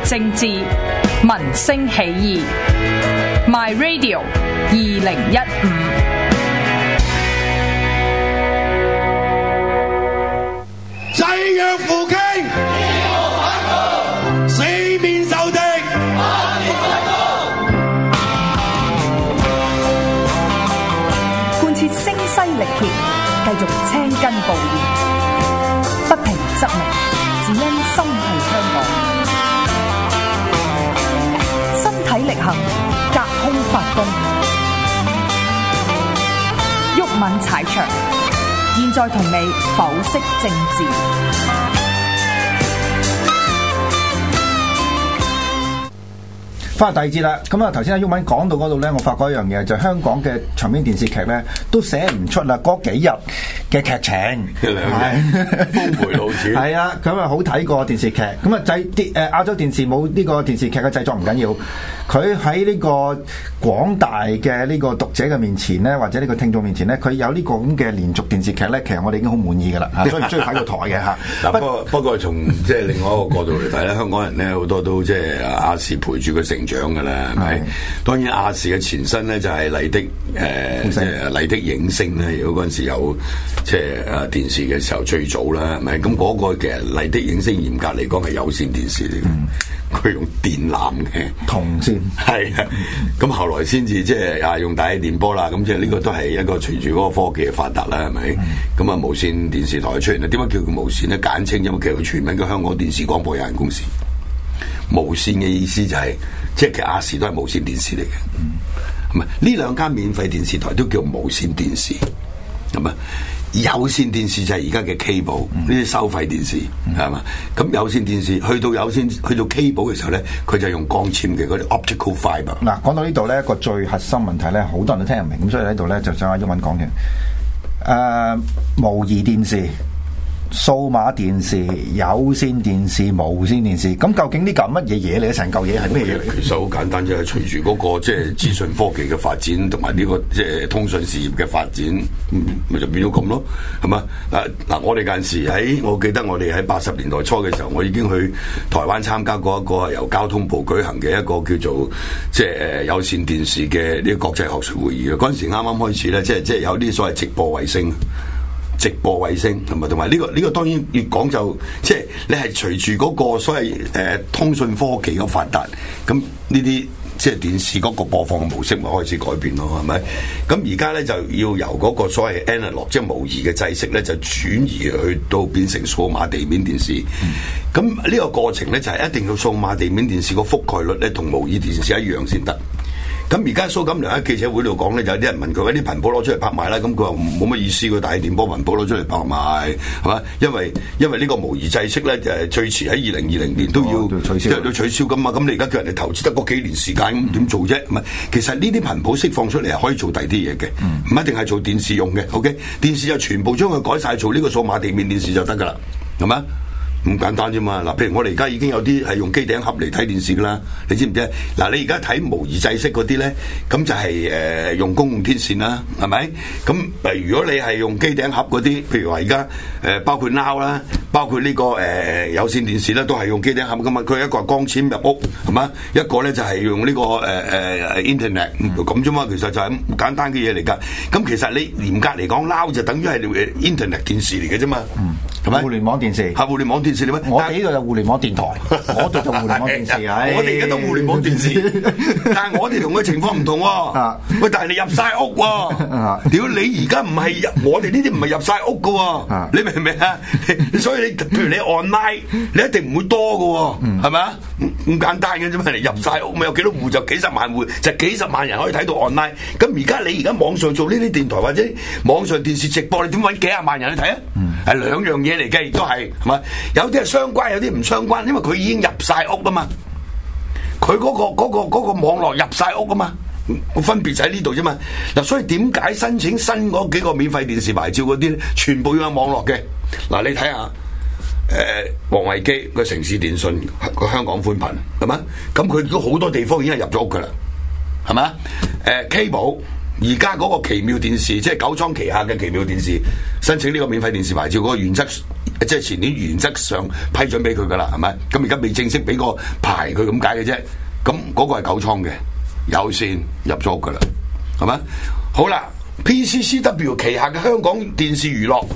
政治，民聲起義。My Radio 2015。 濟弱扶傾，四面受敵， 貫徹聲嘶力竭，繼續青筋暴現，不平則鳴，只因心繫香港。身體力行，隔空發功，毓民踩場。現在同你剖析政治。 翻嚟第二節啦，咁啊頭先阿毓民講到嗰度咧，我發覺一樣嘢，就係香港嘅長篇電視劇咧，都寫唔出啦嗰幾日嘅劇情， 峰迴路轉。 係啊，咁啊好睇過電視劇，咁啊亞洲電視冇呢個電視劇嘅製作唔緊要，佢喺呢個廣大嘅呢個讀者嘅面前咧，或者呢個聽眾面前咧，佢有呢個咁嘅連續電視劇咧，其實我哋已經好滿意噶啦，所以唔需要睇個台嘅嚇。 嗱，不過從即係另外一個角度嚟睇咧，香港人咧好多都即係亞視陪住佢成長㗎啦，係咪？當然亞視嘅前身咧就係麗的即係麗的映聲咧，如果嗰陣時有即係電視嘅時候最早啦，係咪？咁嗰個其實麗的映聲嚴格嚟講係有線電視嚟嘅，佢用電纜嘅銅線係啊，咁後來先至即係用大氣電波啦，咁即係呢個都係一個隨住嗰個科技嘅發達啦，係咪？咁啊無線電視台出現啦，點解叫佢無線咧？簡稱因為其實佢全名叫香港電視廣播有限公司。無線嘅意思就係、即係其實亞視都係無線電視嚟嘅，係咪？呢兩間免費電視台都叫無線電視，係咪？有線電視就係而家嘅 cable，呢啲收費電視係嘛？咁有線電視去到 cable 嘅時候咧，佢就用光纖嘅嗰啲 optical fibre。 嗱，講到呢度咧，一個最核心問題咧，好多人都聽唔明，咁所以喺度咧就想阿毓民講嘅，模擬電視、數碼電視、有線電視、無線電視，咁究竟呢嚿乜嘢嘢嚟？成嚿嘢係咩嘢嚟？ 其實好簡單，就係隨住嗰個即係資訊科技嘅發展，同埋呢個即係通訊事業嘅發展，咪就變咗咁咯，係嘛？嗱，我哋嗰陣時我記得我哋喺80年代初嘅時候，我已經去台灣參加過一個由交通部舉行嘅一個叫做即係有線電視嘅呢個國際學術會議嘅。嗰陣時啱啱開始咧，即係有啲所謂直播衛星。同埋呢個當然越講就即係你係隨住嗰個所謂通訊科技嘅發達，咁呢啲即係電視嗰個播放嘅模式咪開始改變咯，係咪？咁而家咧就要由嗰個所謂 analog 即係模擬嘅制式咧，就轉移去到變成數碼地面電視。咁呢個過程咧就係一定要數碼地面電視個覆蓋率咧同模擬電視一樣先得。咁而家蘇錦樑喺記者會度講咧，就有啲人問佢啲頻譜攞出嚟拍賣啦，咁佢話冇乜意思，佢大氣電波頻譜攞出嚟拍賣係嘛？因為呢個模擬制式咧，最遲喺2020年都要取消㗎嘛。咁你而家叫人哋投資得嗰幾年時間，咁點做啫？唔係，其實呢啲頻譜釋放出嚟係可以做第啲嘢嘅，唔一定係做電視用嘅。OK， 電視就全部將佢改晒做呢個數碼地面電視就得㗎啦，係嘛？咁簡單啫嘛！嗱，譬如我哋而家已經有啲係用機頂盒嚟睇電視噶啦，你知唔知？嗱，你而家睇模擬制式嗰啲咧，咁就係用公共天線啦，係咪？咁如果你係用機頂盒嗰啲，譬如話而家包括 Now 啦，包括呢個有線電視咧，都係用機頂盒噶嘛。佢一個係光纖入屋，係嘛？一個咧就係用呢個Internet 咁啫嘛。其實就係咁簡單嘅嘢嚟㗎。咁其實你嚴格嚟講 ，Now 就等於係Internet 電視嚟嘅啫嘛。係咪？ 互聯網電視係互聯網電視嚟咩？ 我哋呢度有互聯網電台，我哋就互聯網電視。 我哋而家都互聯網電視，但係我哋同佢情況唔同喎。喂，但係你入晒屋喎，屌你而家唔係我哋呢啲唔係入晒屋㗎喎，你明唔明啊？所以你譬如你 online，你一定唔會多㗎喎，係咪啊？咁簡單嘅啫嘛，你入晒屋咪有幾多戶就幾十萬戶，就幾十萬人可以睇到 online。咁你而家網上做呢啲電台或者網上電視直播，你點揾幾廿萬人去睇啊？係兩樣嘢嚟嘅，亦都係嘛？有啲係相關，有啲唔相關，因為佢已經入晒屋啊嘛。佢嗰個網絡入晒屋啊嘛，分別就喺呢度啫嘛。嗱，所以點解申請新嗰幾個免費電視牌照嗰啲咧，全部要有網絡嘅？嗱，你睇下，王維基個城市電訊個香港寬頻係嘛？咁佢都好多地方已經係入咗屋噶啦，係嘛？Cable 而家嗰個奇妙電視，即係九倉旗下嘅奇妙電視，申請呢個免費電視牌照嗰個原則，即係前年原則上批准俾佢噶啦，係咪？咁而家未正式俾個牌佢咁解嘅啫。咁嗰個係九倉嘅有線入咗屋噶啦，係咪？好啦 ，PCCW 旗下嘅香港電視娛樂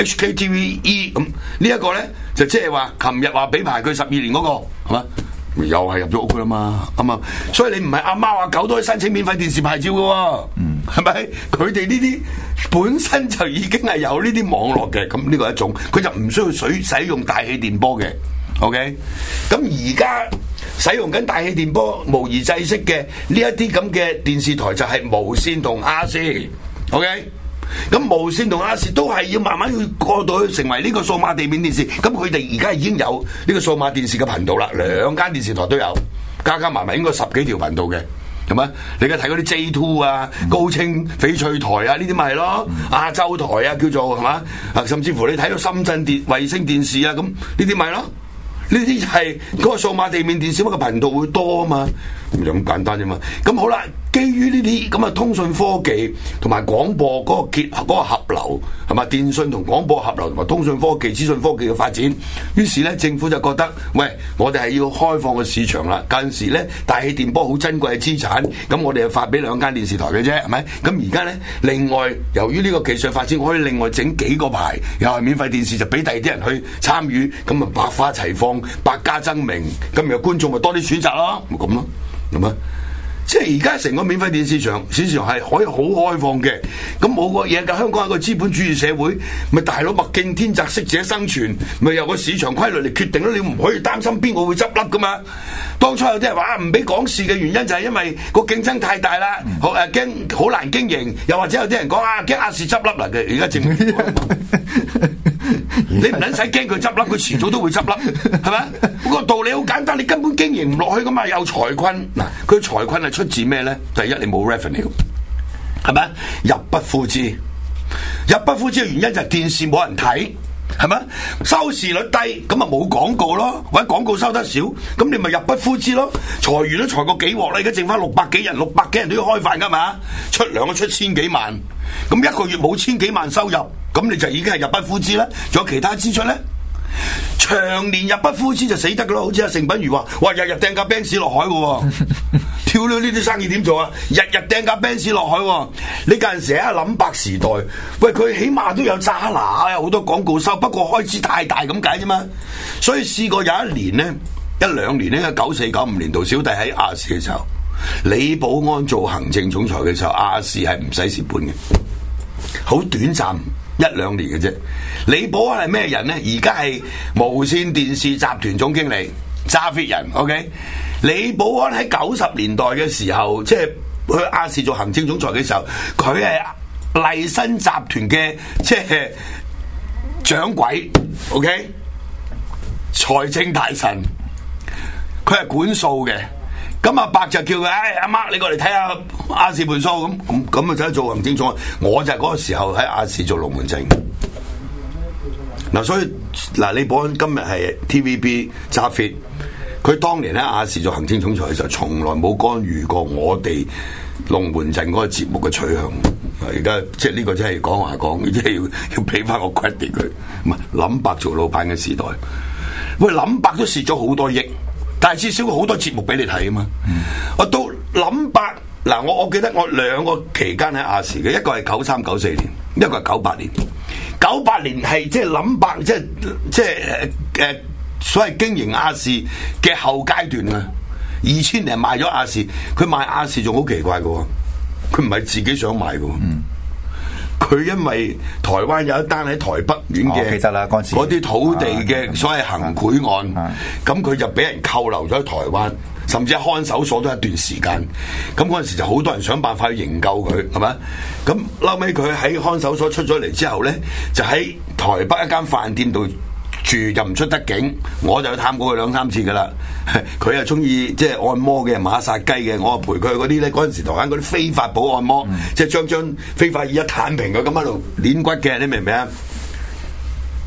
HKTVE 咁呢一個咧，就即係話琴日話俾牌佢12年嗰個，係嘛？又係入咗屋噶啦嘛，咁啊，所以你唔係阿貓阿狗都可以申請免費電視牌照嘅喎，係咪？佢哋呢啲本身就已經係有呢啲網絡嘅，咁呢個係一種，佢就唔需要使用大氣電波嘅 ，OK？ 咁而家使用緊大氣電波模擬制式嘅呢一啲咁嘅電視台就係無線同亞視 ，OK？咁無線同亞視都係要慢慢要過到去成為呢個數碼地面電視，咁佢哋而家已經有呢個數碼電視嘅頻道啦，2間電視台都有，加埋埋應該10幾條頻道嘅，係咪？你而家睇嗰啲 J2 啊、高清翡翠台啊，呢啲咪係咯，亞洲台啊叫做係嘛，啊甚至乎你睇到深圳衛星電視啊，咁呢啲咪咯，呢啲就係嗰個數碼地面電視嘅頻道會多啊嘛，就咁簡單啫嘛。咁好啦。基於呢啲咁嘅通訊科技同埋廣播嗰個結合嗰個合流係嘛，電訊同廣播合流同埋通訊科技、資訊科技嘅發展，於是咧政府就覺得，喂，我哋係要開放個市場啦。嗰陣時咧，大氣電波好珍貴嘅資產，咁我哋就發俾2間電視台嘅啫，係咪？咁而家咧，另外由於呢個技術發展，我可以另外整幾個牌，又係免費電視，就俾第二啲人去參與，咁啊百花齊放，百家爭鳴，咁然後觀眾咪多啲選擇咯，咪咁咯，係咪？即係而家成個免費電視場係可以好開放嘅，咁冇個嘢㗎。香港係個資本主義社會，咪大佬物競天擇，適者生存，咪由個市場規律嚟決定咯。你唔可以擔心邊個會執笠噶嘛。當初有啲人話唔俾講事嘅原因就係因為個競爭太大啦，驚好難經營，又或者有啲人講驚亞視執笠啦嘅。而家政府你唔撚使驚佢執笠，佢遲早都會執笠，係咪？個道理好簡單，你根本經營唔落去噶嘛，有財困嗱，佢財困係出自咩咧？第一，你冇 revenue， 係咪？入不敷支，入不敷支嘅原因就係電視冇人睇，係咪？收視率低，咁啊冇廣告咯，或者廣告收得少，咁你咪入不敷支咯。裁員都裁過幾鑊啦，而家剩翻600幾人，600幾人都要開飯噶嘛，出糧都出千幾萬，咁一個月冇千幾萬收入，咁你就已經係入不敷支啦。仲有其他支出咧？長年入不敷支就死得噶咯，好似阿成品如話，哇，日日掟架 Benz 落海嘅，跳咗呢啲生意點做啊？日日掟架 Benz 落海，你嗰陣時喺林伯時代，喂，佢起碼都有渣拿，有好多廣告收，不過開支太大咁解啫嘛。所以試過有一年呢，1-2年呢，94、95年度，小弟喺亞視嘅時候，李寶安做行政總裁嘅時候，亞視係唔使蝕本嘅，好短暫。1-2年嘅啫。李寶安係咩人呢？而家係無線電視集團總經理，揸 fit 人。OK， 李寶安喺90年代嘅時候，即係去亞視做行政總裁嘅時候，佢係麗新集團嘅即係掌櫃。OK， 財政大臣，佢係管數嘅。咁阿伯就叫佢，阿媽你過嚟睇下亞視盤數，咁啊就做行政總裁。我就係嗰個時候喺亞視做龍門陣。嗱，所以嗱，李寶安今日係 TVB 揸 fit， 佢當年喺亞視做行政總裁嘅時候，從來冇干預過我哋龍門陣嗰個節目嘅取向。而家即係呢個真係講話講，即係要俾翻個 credit 佢。唔係林伯做老闆嘅時代，喂，林伯都蝕咗好多億。但係至少好多節目俾你睇啊嘛！我到林伯嗱，我記得我2個期間喺亞視嘅，一個係93、94年，一個係98年。98年係即係林伯即係所謂經營亞視嘅後階段啊。2000年賣咗亞視，佢賣亞視仲好奇怪嘅喎，佢唔係自己想賣嘅喎。佢因為台灣有一單喺台北縣嘅嗰啲土地嘅所謂行賄案，咁佢就俾人扣留咗喺台灣，甚至喺看守所都一段時間。咁嗰陣時就好多人想辦法去營救佢，係咪？咁後尾佢喺看守所出咗嚟之後咧，就喺台北一間飯店度住，就唔出得境。我就去探過佢2-3次噶啦。佢又中意即係按摩嘅、馬殺雞嘅，我陪佢去嗰啲咧。嗰陣時台灣嗰啲非法保按摩，即係將非法椅一攤平佢咁喺度捏骨嘅，你明唔明啊？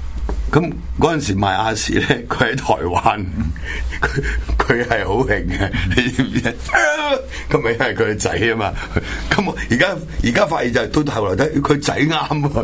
咁嗰陣時賣亞視咧，佢喺台灣，佢係好興嘅，你知唔知？咁咪係佢個仔啊嘛。咁我而家發現就係到後來睇佢仔啱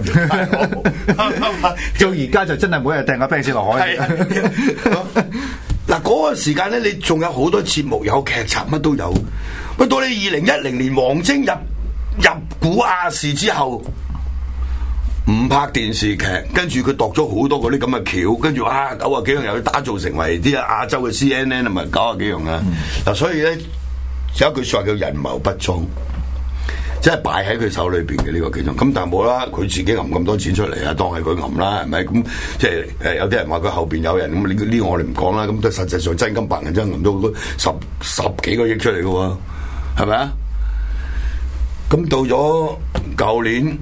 啊， 到而家就真係每日掟個啤士落海。 嗱嗰個時間咧，你仲有好多節目，有劇集，乜都有。喂，到你2010年王晶入股亞視之後。唔拍電視劇，跟住佢度咗好多嗰啲咁嘅橋，跟住90幾樣又要打造成為啲亞洲嘅 CNN 啊，咪90幾樣啊！嗱，所以咧有一句說話叫人謀不臧，即係擺喺佢手裏邊嘅呢個其中。咁但係冇啦，佢自己揞咁多錢出嚟啊，當係佢揞啦，係咪？咁即係有啲人話佢後邊有人咁，呢個我哋唔講啦。咁都實際上真金白銀真揞到十幾個億出嚟嘅喎，係咪啊？咁到咗舊年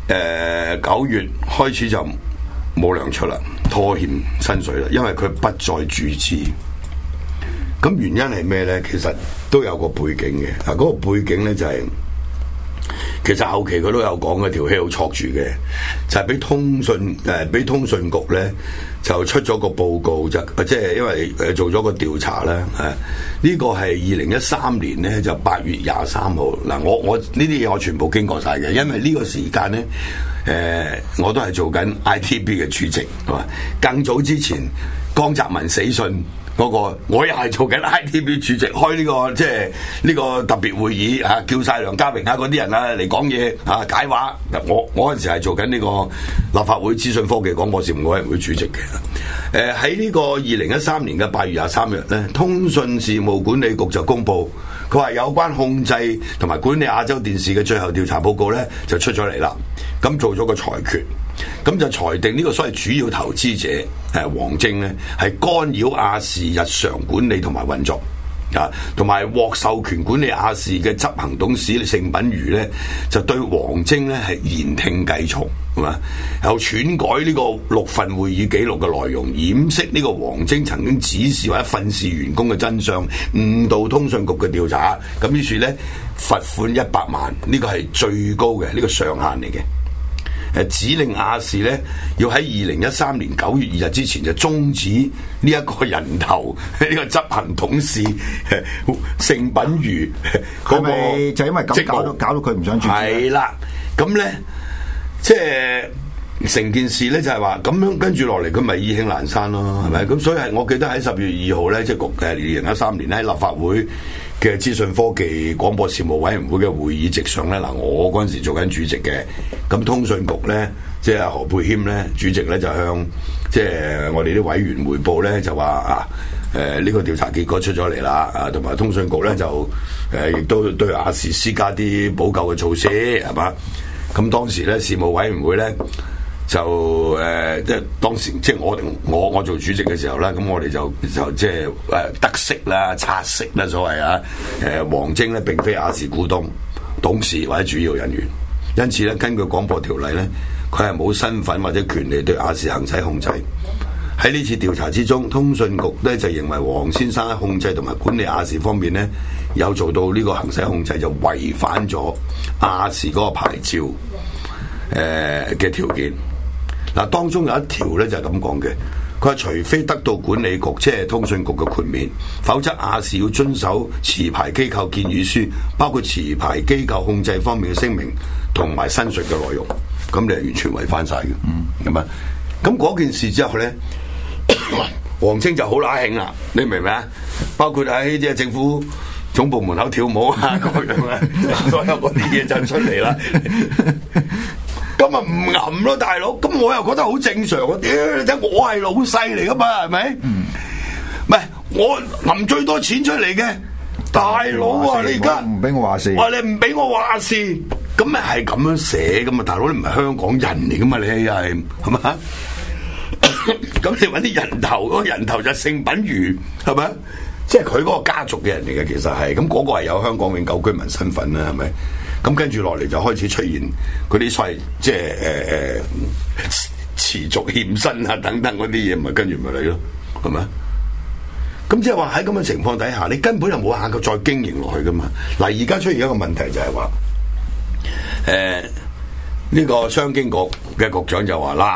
9月開始就冇糧出啦，拖欠薪水啦，因為佢不再注資。咁原因係咩咧？其實都有個背景嘅。嗱，嗰個背景咧就係、其實後期佢都有講嘅，條氣好戳住嘅，就係俾通訊局咧就出咗個報告，即係因為做咗個調查啦。呢個係2013年咧就8月23號。嗱，我呢啲嘢我全部經過晒嘅，因為呢個時間咧我都係做緊 ITB 嘅主席，係嘛？更早之前江澤民死訊。嗰個我又係做緊 ITV 主席，開呢個即係呢個特別會議啊，叫晒梁家榮啊嗰啲人啊嚟講嘢啊解話。我嗰陣時係做緊呢個立法會資訊科技廣播事務委員會主席嘅。喺呢個2013年嘅8月23日咧，通訊事務管理局就公佈，佢話有關控制同埋管理亞洲電視嘅最後調查報告咧就出咗嚟啦。咁做咗個裁決。咁就裁定呢個所謂主要投資者王晶咧係干擾亞視日常管理同埋運作啊，同埋獲授權管理亞視嘅執行董事盛品儒咧就對王晶咧係言聽計從，係嘛？又篡改呢個6份會議記錄嘅內容，掩飾呢個王晶曾經指示或者訓示員工嘅真相，誤導通訊局嘅調查。咁於是咧罰款100萬，呢個係最高嘅呢個上限嚟嘅。指令亞視咧要喺2013年9月2日之前就終止呢一個人頭呢個執行董事盛品儒嗰個， 就因為咁搞到佢唔想轉？ 係啦，咁咧即係成件事咧就係話咁樣跟住落嚟，佢咪意興闌珊咯，係咪？咁所以係我記得喺10月2號咧，即係2013年喺立法會嘅資訊科技廣播事務委員會嘅會議席上咧，嗱，我嗰陣時做緊主席嘅，咁通訊局咧，即係何沛謙咧主席咧就向即係我哋啲委員匯報咧，就話呢個調查結果出咗嚟啦，同埋通訊局咧就亦都對亞視施加啲補救嘅措施，係嘛？咁當時咧事務委員會咧就即係當時即係我做主席嘅時候啦，咁我哋就即係得悉啦、察悉啦，所謂啊，王晶咧並非亞視股東、董事或者主要人員，因此咧根據廣播條例咧，佢係冇身份或者權利對亞視行使控制。喺呢次調查之中，通訊局咧就認為王先生喺控制同埋管理亞視方面咧有做到呢個行使控制，就違反咗亞視嗰個牌照嘅條件。嗱，當中有一條咧就係咁講嘅，佢話除非得到管理局即係通訊局嘅豁免，否則亞視要遵守持牌機構建議書，包括持牌機構控制方面嘅聲明同埋申述嘅內容，咁你係完全違反晒嘅。咁啊，咁嗰件事之後咧，王晶就好乸興啦，你明唔明啊？包括喺即係政府總部門口跳舞啊，各樣啊，所有嗰啲嘢就出嚟啦。咁啊唔揞咯，大佬，咁我又覺得好正常。我係老細嚟噶嘛，係咪？唔係我揞最多錢出嚟嘅，大佬啊！你而家唔俾我話事， 哇！你唔俾我話事，咁咪係咁樣寫噶嘛？大佬，你唔係香港人嚟噶嘛？你係嘛？咁你搵啲人頭，嗰個人頭就盛品儒，係咪？即係佢嗰個家族嘅人嚟嘅，其實係咁，嗰個係有香港永久居民身份啦，係咪？咁跟住落嚟就開始出現嗰啲所謂即係持續欠薪啊等等嗰啲嘢，咪跟住咪嚟咯，係咪？咁即係話喺咁嘅情況底下，你根本就冇下個再經營落去噶嘛。嗱，而家出現一個問題就係話，呢個商經局嘅局長就話啦，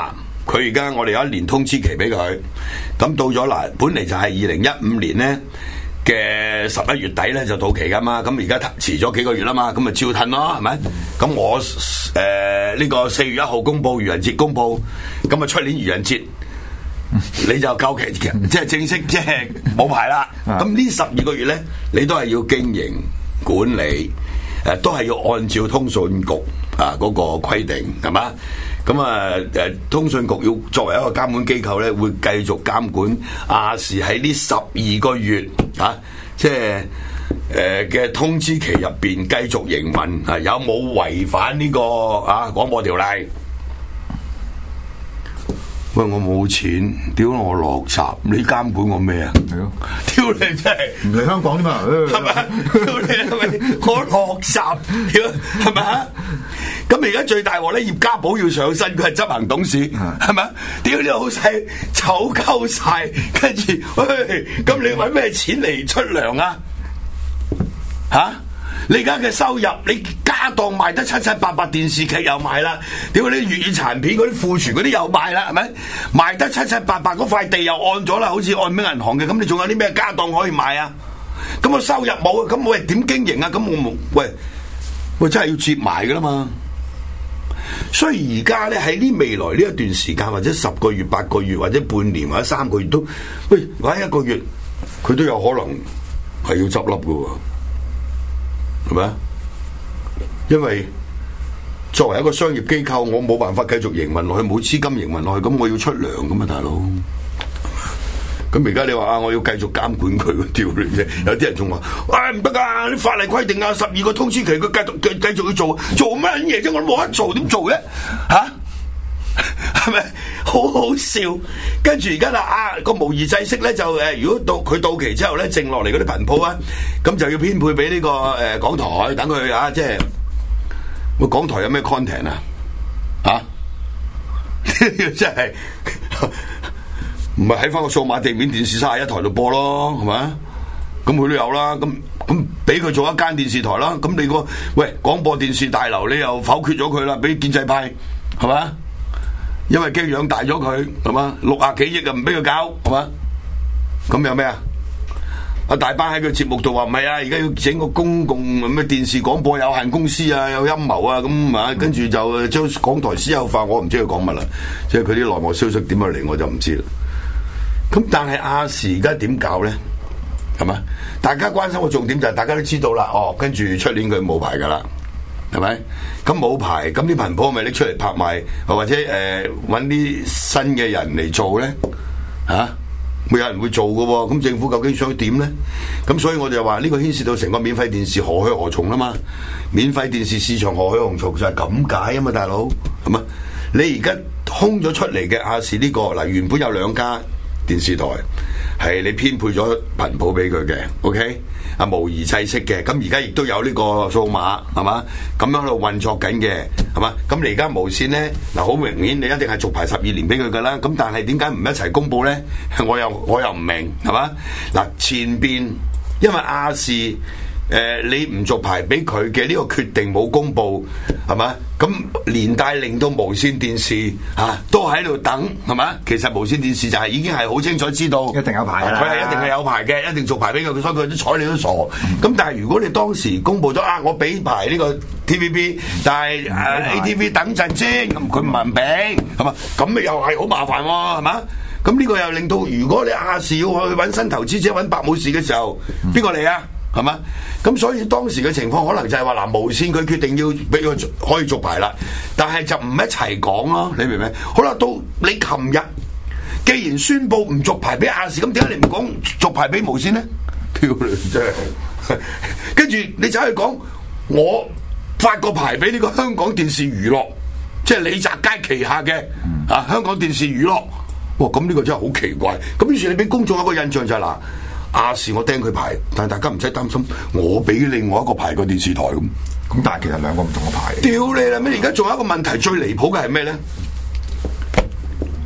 佢而家我哋有一年通知期俾佢，咁到咗嗱，本嚟就係2015年咧嘅11月底咧就到期噶嘛，咁而家遲咗幾個月啦嘛，咁咪照褪咯，係咪？咁我呢個4月1號公佈愚人節公佈，咁啊出年愚人節你就夠期即係正式即係冇牌啦。咁呢12個月咧，你都係要經營管理，都係要按照通訊局嗰個規定，係嘛？咁啊通訊局要作為一個監管機構咧，會繼續監管亞視喺呢12個月即係嘅通知期入邊繼續營運，有冇違反呢個廣播條例？喂，我冇錢，屌我落閘，你監管我咩啊？係咯，屌你真係唔嚟香港啫嘛， 係咪？屌你係咪？我落閘，屌係咪啊？咁而家最大鑊咧，葉家寶要上身，佢係執行董事，係咪？屌你老細醜鳩晒，跟住喂，咁你搵咩錢嚟出糧啊？吓？你而家嘅收入，你家當賣得七七八八，電視劇又賣啦，屌你粵語殘片嗰啲庫存嗰啲又賣啦，係咪？賣得七七八八，嗰塊地又按咗啦，好似按俾銀行嘅，咁你仲有啲咩家當可以賣啊？咁我收入冇啊，咁我係點經營啊？咁我冇，喂真係要接埋噶啦嘛！所以而家咧喺呢未來呢一段時間，或者10個月、8個月，或者半年或者3個月都，喂，或者1個月，佢都有可能係要執笠噶喎。係咪啊？因為作為一個商業機構，我冇辦法繼續營運落去，冇資金營運落去，咁我要出糧噶嘛，大佬。咁而家你話我要繼續監管佢，屌你啫！有啲人仲話，唔得噶，啲法例規定啊，12個通知期，佢繼續要做乜嘢啫？我都冇得做，點做啫？吓？係咪好好笑？跟住而家個模擬制式咧就如果佢到期之後咧，剩落嚟嗰啲頻譜啊，咁就要編配俾呢個港台，等佢即係個港台有咩 content 啊？真係唔係喺翻個數碼地面電視31台度播咯，係咪？咁佢都有啦，咁俾佢做一間電視台啦。咁你廣播電視大樓你又否決咗佢啦，俾建制派係嘛？因為驚養大咗佢，係嘛，60幾億啊，唔俾佢搞，係嘛，咁有咩啊？阿大班喺佢節目度話唔係啊，而家要整個公共咩電視廣播有限公司啊，有陰謀啊，咁啊，跟住就將港台私有化，我唔知佢講乜啦，即係佢啲內幕消息點樣嚟，我就唔知啦。咁但係亞視而家點搞咧？係嘛？大家關心嘅重點就係大家都知道啦，跟住出年佢冇牌噶啦。係咪？咁冇牌，咁啲頻譜咪拎出嚟拍賣，或者搵啲新嘅人嚟做咧？會有人會做嘅喎。咁政府究竟想點咧？咁所以我就話呢個牽涉到成個免費電視何去何從啦嘛。免費電視市場何去何從就係咁解啊嘛，大佬係嘛？你而家空咗出嚟嘅亞視呢個嗱，原本有2家電視台係你編配咗頻譜俾佢嘅 ，OK？模擬制式嘅，咁而家亦都有呢個數碼，係嘛？咁樣喺度運作緊嘅，係嘛？咁你而家無線咧，嗱好明顯，你一定係續牌12年俾佢噶啦。咁但係點解唔一齊公佈咧？我又唔明，係嘛？嗱前邊因為亞視你唔續牌俾佢嘅呢個決定冇公佈，係嘛？咁連帶令到無線電視都喺度等，係嘛？其實無線電視就係已經係好清楚知道， 一定有牌啦， 佢係一定係有牌嘅，一定續牌俾佢，所以佢都睬你都傻。咁但係如果你當時公佈咗我俾牌呢個 TVB， 但係ATV 等陣先，咁佢唔俾，係嘛？咁咪又係好麻煩喎，係嘛？咁呢個又令到如果你亞視要去揾新投資者揾白武士嘅時候，邊個嚟啊？係嘛？咁所以當時嘅情況可能就係話無線佢決定要俾佢可以續牌啦，但係就唔一齊講咯，你明唔明？好啦，到你琴日既然宣布唔續牌俾亞視，咁點解你唔講續牌俾無線呢？屌你真係！跟住你就去講我發個牌俾呢個香港電視娛樂，即係李澤楷旗下嘅香港電視娛樂。哇！咁呢個真係好奇怪。咁於是你俾公眾一個印象就係亞視我釘佢牌，但係大家唔使擔心，我俾另外一個牌個電視台咁。 咁但係其實2個唔同嘅牌。 屌你啦咩！而家仲有一個問題最離譜嘅係咩咧？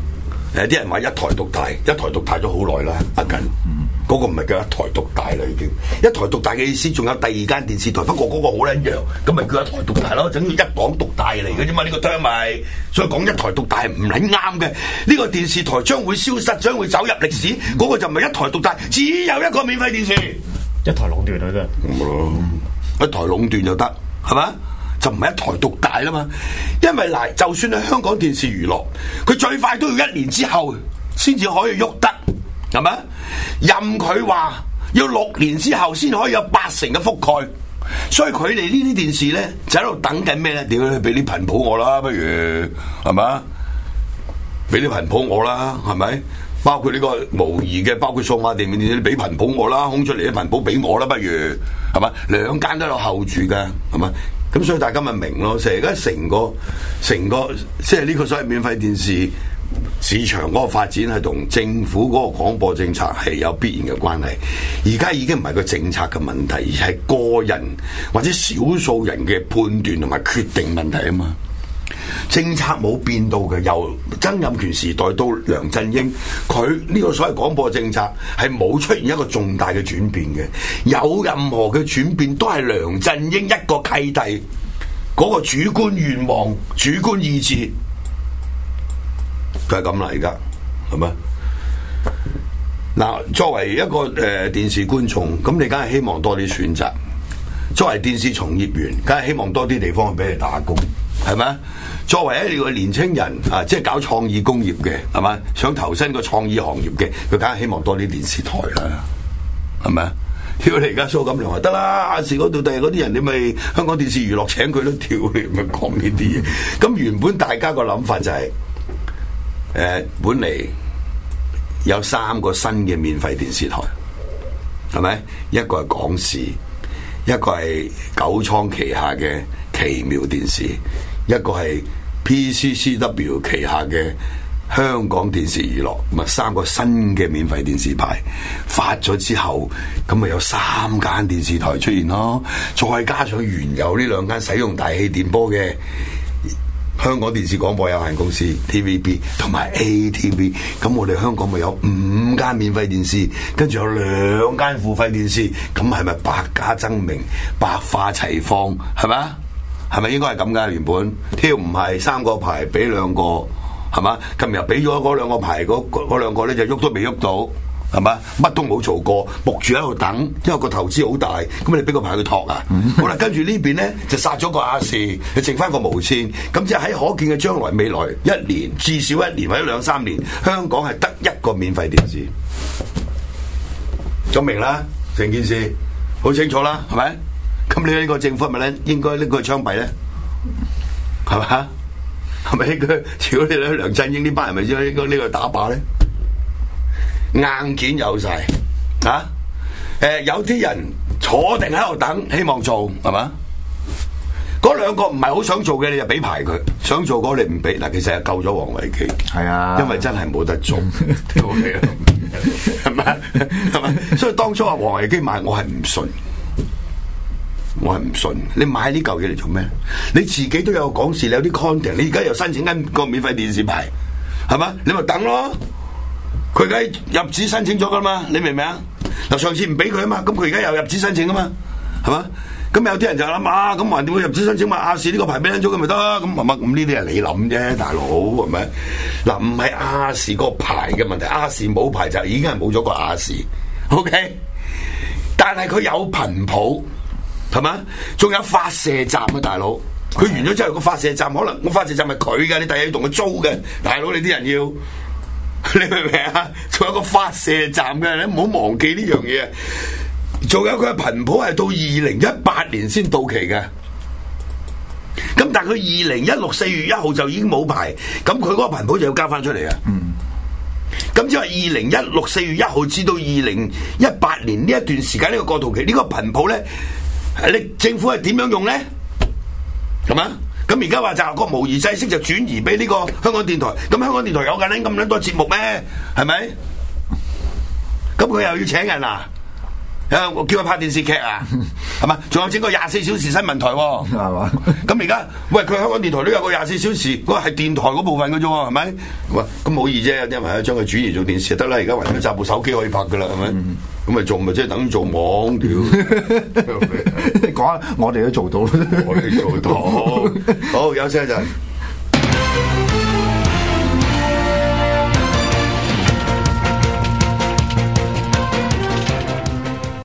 啲人話一台獨大，一台獨大咗好耐啦，阿近。嗰個唔係叫一台獨大啦，已經一台獨大嘅意思，仲有第二間電視台，不過嗰個好撚弱，咁咪叫一台獨大咯，整到一黨獨大嚟嘅啫嘛，呢個 term 咪，所以講一台獨大唔撚啱嘅。呢個電視台將會消失，將會走入歷史，嗰個就唔係一台獨大，只有一個免費電視， 一台壟斷佢啫， 一台壟斷就得，係嘛？就唔係一台獨大啦嘛，因為嗱，就算係香港電視娛樂，佢最快都要1年之後先至可以喐得。係咪？任佢話要6年之後先可以有80%嘅覆蓋，所以佢哋呢啲電視咧就喺度等緊咩咧？屌，俾啲頻譜我啦，不如係咪？俾啲頻譜我啦，係咪？包括呢個模擬嘅，包括數碼電視電視，俾頻譜我啦，空出嚟嘅頻譜俾我啦，不如係咪？兩間都喺度候住㗎，係咪？咁所以大家咪明咯，而家成個即係呢個所謂免費電視市場嗰個發展係同政府嗰個廣播政策係有必然嘅關係。而家已經唔係個政策嘅問題，而係個人或者少數人嘅判斷同埋決定問題啊嘛。政策冇變到嘅，由曾蔭權時代到梁振英，佢呢個所謂廣播政策係冇出現一個重大嘅轉變嘅。有任何嘅轉變都係梁振英一個契弟嗰個主觀願望、主觀意志。就係咁啦，而家係咪？嗱，作為一個電視觀眾，咁你梗係希望多啲選擇；作為電視從業員，梗係希望多啲地方俾你打工，係咪？作為一個年青人啊，即係搞創意工業嘅，係咪？想投身個創意行業嘅，佢梗係希望多啲電視台啦，係咪？如果你而家蘇錦樑話得啦，亞視嗰度第嗰啲人，你咪香港電視娛樂請佢都跳，你咪講呢啲嘢。咁原本大家個諗法就係。本嚟有3個新嘅免費電視台，係咪？一個係港視，一個係九倉旗下嘅奇妙電視，一個係 PCCW 旗下嘅香港電視娛樂。咁啊，3個新嘅免費電視牌發咗之後，咁咪有3間電視台出現咯。再加上原有呢2間使用大氣電波嘅香港電視廣播有限公司 TVB 同埋 ATV， 咁我哋香港咪有5間免費電視，跟住有2間付費電視，咁係咪百家爭鳴、百花齊放？係咪啊？係咪應該係咁噶？原本挑唔係3個牌俾2個，係嘛？今日俾咗嗰2個牌，嗰2個咧就喐都未喐到。係嘛？乜都冇做過，木住喺度等，因為個投資好大，咁你俾個牌佢托啊？好啦，跟住呢邊咧就殺咗個亞視，就剩翻個無線，咁即係喺可見嘅將來未來1年，至少1年或者2-3年，香港係得1個免費電視，咁明啦，成件事好清楚啦，係咪？咁你呢個政府係咪咧應該拎佢槍斃咧？係嘛？係咪應該？如果你咧梁振英呢班人咪應該呢個打靶咧？硬件有晒啊！有啲人坐定喺度等，希望做係嘛？嗰2個唔係好想做嘅，你就俾牌佢；想做嗰個你唔俾。嗱，其實係救咗王維基，係啊，因為真係冇得做，係咪？係咪？所以當初話王維基買，我係唔信，我係唔信。你買呢嚿嘢嚟做咩？你自己都有講事，你有啲 content， 你而家又申請緊個免費電視牌，係嘛？你咪等咯。佢而家入紙申請咗噶嘛？你明唔明啊？嗱，上次唔俾佢啊嘛，咁佢而家又入紙申請啊嘛，係嘛？咁有啲人就諗啊，咁還點會入資申請買亞視呢個牌俾人咗佢咪得？咁咁呢啲係你諗啫，大佬係咪？嗱，唔係亞視個牌嘅問題，亞視冇牌就已經係冇咗個亞視 ，OK？但係佢有頻譜，係咪？仲有發射站啊，大佬！佢完咗之後個發射站可能個發射站係佢嘅，你第日要同佢租嘅，大佬你啲人要。你明唔明啊？仲有個發射站嘅，你唔好忘記呢樣嘢。仲有佢嘅頻譜係到2018年先到期嘅。咁但係佢2016 4月1號就已經冇牌，咁佢嗰個頻譜就要交翻出嚟啊。咁即係2016 4月1號至到2018年呢一段時間呢個過渡期，呢個頻譜咧，你政府係點樣用咧？係嘛？咁而家話就係個模擬制式就轉移俾呢個香港電台，咁香港電台有緊咁多節目咩？係咪？咁佢又要請人啊？ 我叫佢拍電視劇啊，係嘛？仲有整個24小時新聞台喎， 係嘛？ 咁而家喂佢香港電台都有個24小時，嗰個係電台嗰部分嘅啫喎，係咪？喂，咁好易啫，有啲人話將佢轉移做電視就得啦，而家還有部手機可以拍噶啦，係咪？咁咪做咪即係等於做網屌， 講我哋都做到啦， 我哋做到，好休息一陣。